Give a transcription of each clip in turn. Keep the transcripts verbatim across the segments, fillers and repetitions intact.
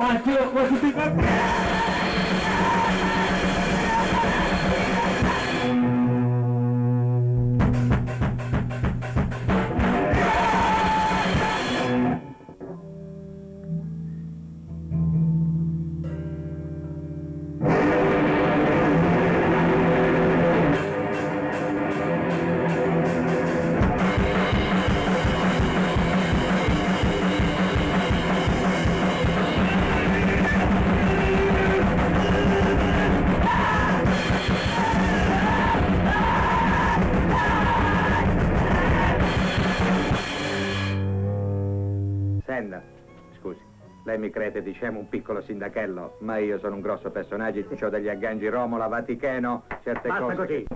One, two, one, two, three, four. Scusi, lei mi crede, diciamo, un piccolo sindachello, ma io sono un grosso personaggio, ho degli aggangi Romolo, Vaticano, certe Basta cose. così.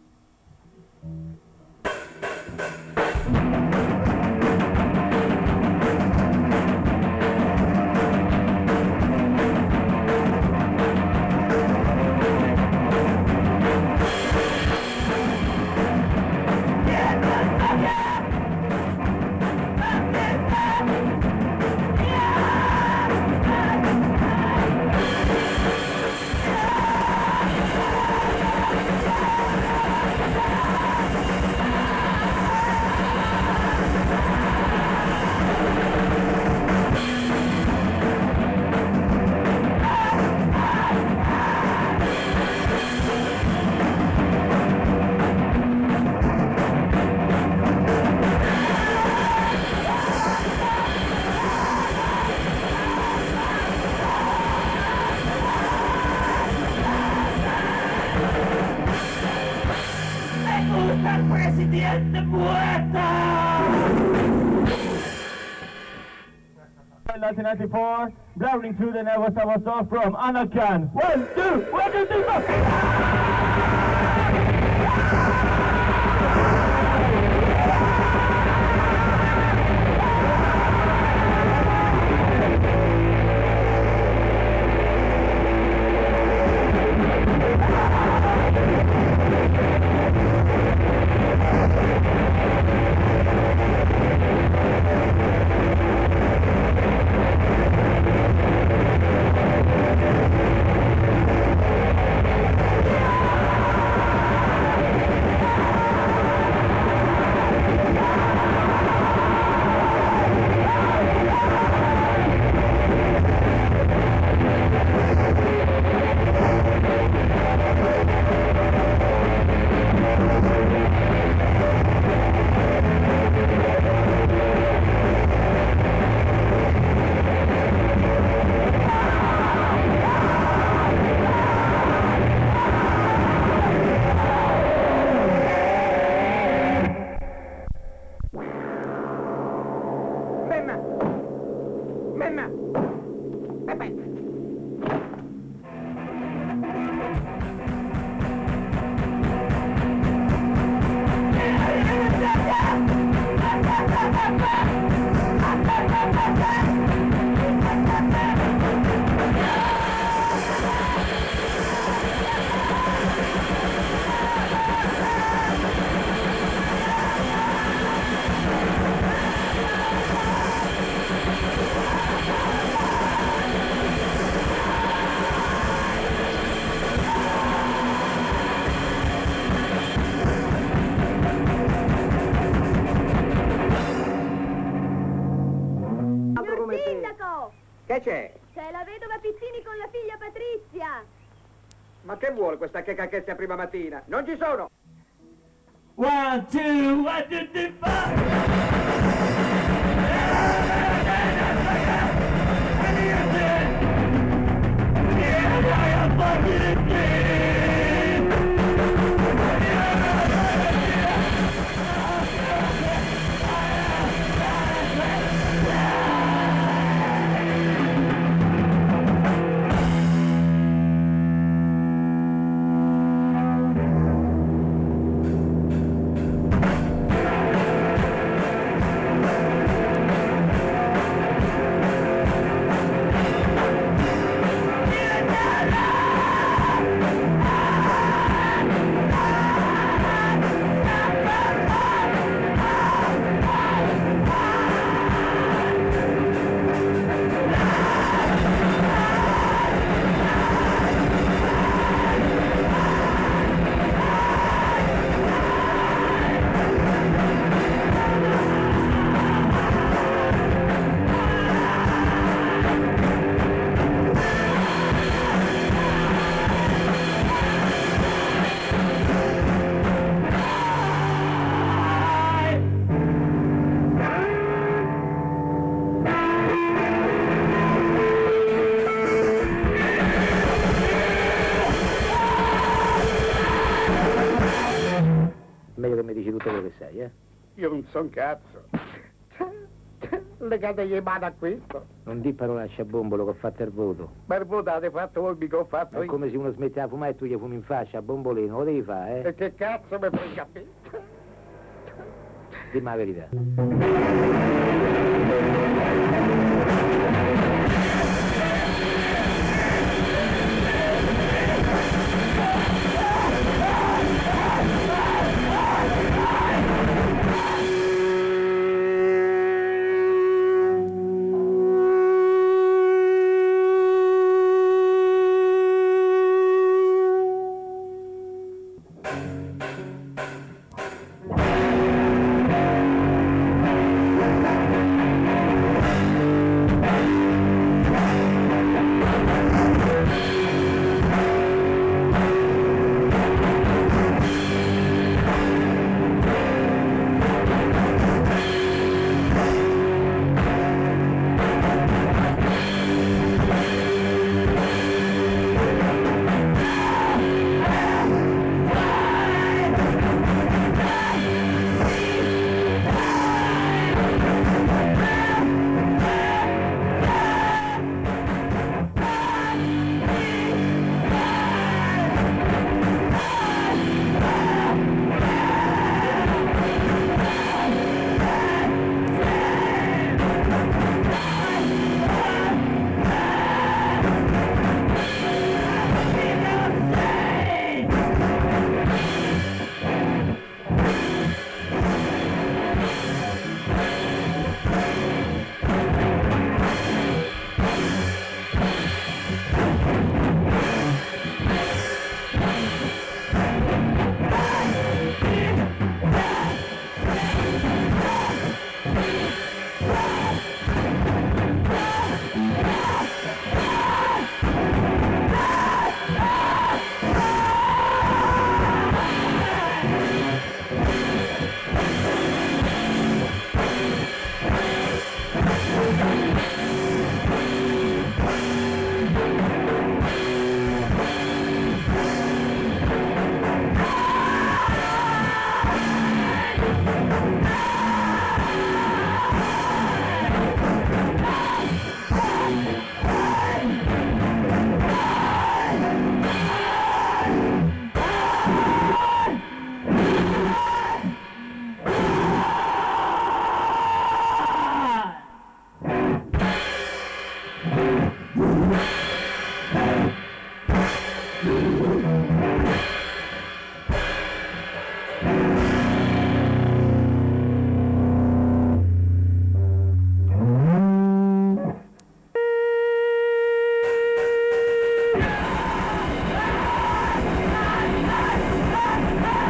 Presidente muerto! nineteen ninety-four, traveling through the Neva Savasov from Anakan. One, two, one, two, three, four! Che c'è? C'è la vedova Pizzini con la figlia Patrizia. Ma che vuole questa che cacchezza prima mattina? Non ci sono! One, two, one, two, three, four! sei, eh? Io non son cazzo. Legategli le mani a questo. Non di parolacce a bombolo che ho fatto il voto. Ma il voto avete fatto voi, mica ho fatto Ma è io. come se uno smette a fumare e tu gli fumi in faccia a bombolino, lo devi fare, E eh? che cazzo mi frega a me? Dimmi la verità.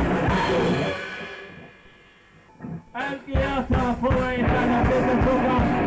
Älkää saa puheita ja sitten sukaan